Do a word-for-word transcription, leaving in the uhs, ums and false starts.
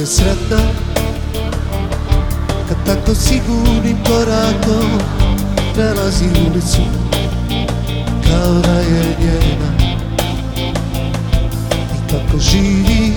sretna kad tako sigurnim korakom prelazi ulicu kao da je njena i kako živi